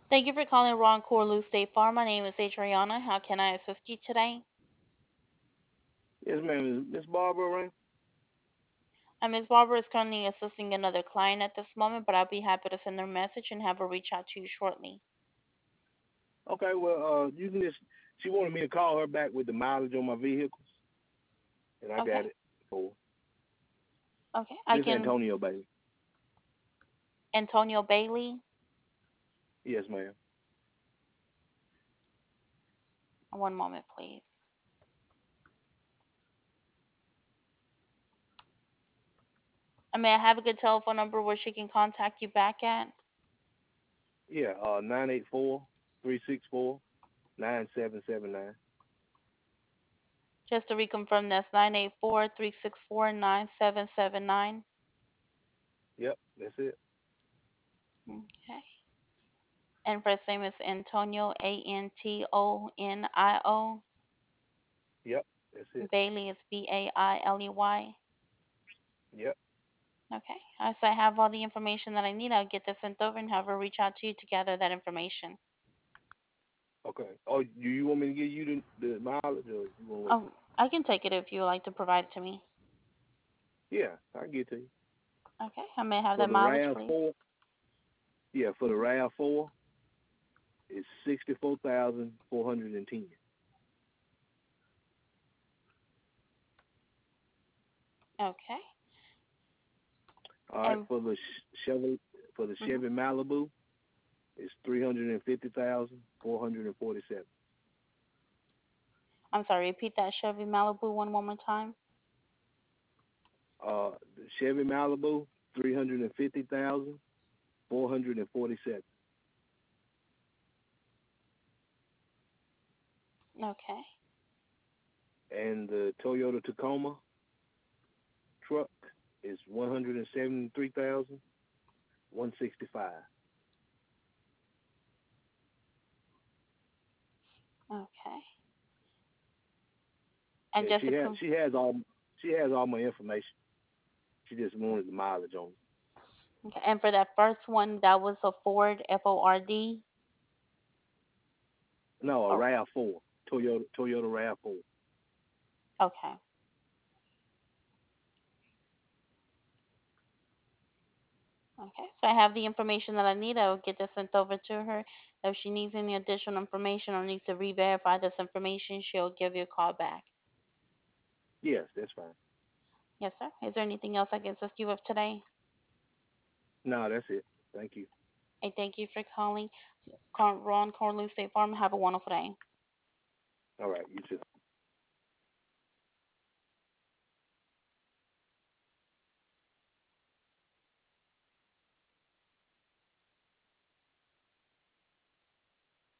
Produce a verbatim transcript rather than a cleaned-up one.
Thank you for calling Ron Corlew State Farm. My name is Adriana. How can I assist you today? Yes, ma'am. Is Miss Barbara around? Uh, Miz Barber is currently assisting another client at this moment, but I'll be happy to send her a message and have her reach out to you shortly. Okay, well, uh, you can just. She wanted me to call her back with the mileage on my vehicles, and I Okay. got it for Okay. I this can. Antonio baby. Antonio Bailey. Yes, ma'am. One moment, please. I may I have a good telephone number where she can contact you back at? Yeah, uh, nine eight four three six four nine seven seven nine. Just to reconfirm, that's nine eight four, three six four, nine seven seven nine. Yep, that's it. Okay. And first name is Antonio, A N T O N I O. Yep, that's it. Bailey is B A I L E Y. Yep. Okay. Uh, so I have all the information that I need. I'll get this sent over and have her reach out to you to gather that information. Okay. Oh, do you want me to give you the, the mileage, or you want to wait? Oh, I can take it if you would like to provide it to me. Yeah, I can get to you. Okay. I may have For that the mileage, Rav please. four, yeah, for the Hmm. Rav four, it's sixty four thousand four hundred and ten. Okay. All right, And for the Chevy for the mhm. Chevy Malibu, it's three hundred and fifty thousand four hundred and forty seven. I'm sorry, repeat that Chevy Malibu one more time. Uh, the Chevy Malibu, three hundred and fifty thousand four hundred and forty seven. Okay. And the Toyota Tacoma truck is one hundred and seventy three thousand one sixty five. Okay. And Yeah, just she to has com- she has all she has all my information. She just wanted the mileage on it. okay. And for that first one, that was a Ford F O R D. No, a Oh, Rav four. Toyota Toyota Rav four. okay. Okay. So I have the information that I need. I will get this sent over to her. If she needs any additional information or needs to re-verify this information, she'll give you a call back. Yes, that's fine. Yes, sir. Is there anything else I can assist you with today? No, that's it. Thank you. I thank you for calling Ron Corlew State Farm. Have a wonderful day. All right, you too.